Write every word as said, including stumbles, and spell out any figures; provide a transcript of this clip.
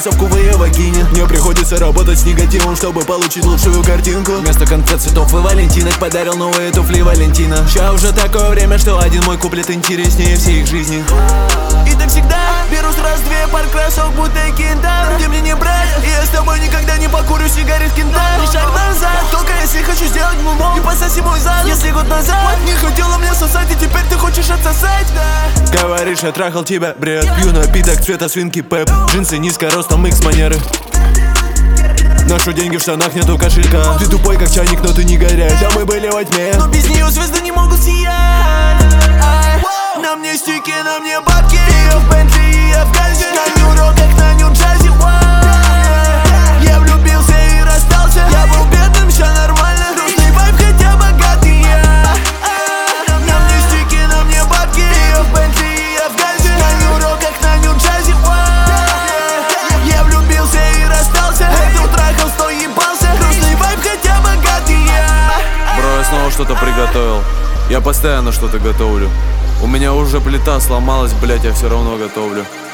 рисовку в ее вагине. Мне приходится работать с негативом, чтобы получить лучшую картинку. Вместо конфет, цветов и валентинок подарил новые туфли Валентина. Ща уже такое время, что один мой куплет интереснее всей их жизни. И так всегда беру сразу две пар кроссов, будто кентавр. Где мне не брать, и я с тобой никогда не покурю сигарет кентавр. Ни шаг назад, только если хочу сделать муму и пососи мой зад. Если год назад не хотела мне сосать, и теперь ты хочешь отсосать, да. Говоришь, я трахал тебя, бред. Пью напиток цвета свинки Пеп. Джинсы низко ростом, икс манеры. Ношу деньги в штанах, нету кошелька. Ты тупой как чайник, но ты не горяч. А мы были во тьме, но без нее звезды не могут сиять. На мне стики, на мне бабки. Я в Бентли, и я в Гальзе. На Нью-Роках, на Нью-Джерси. Я влюбился и расстался. Я был бедным, ща нормально. Грустный вайб, хотя богатый я. На мне стики, на мне бабки. Я в Бентли, и я в Гальзе. На Нью-Роках, на Нью-Джерси. Я влюбился и расстался. Эту трахал, сто ебался. Грустный вайб, хотя богатый я. Бро, я снова что-то приготовил. Я постоянно что-то готовлю. У меня уже плита сломалась, блять, я все равно готовлю.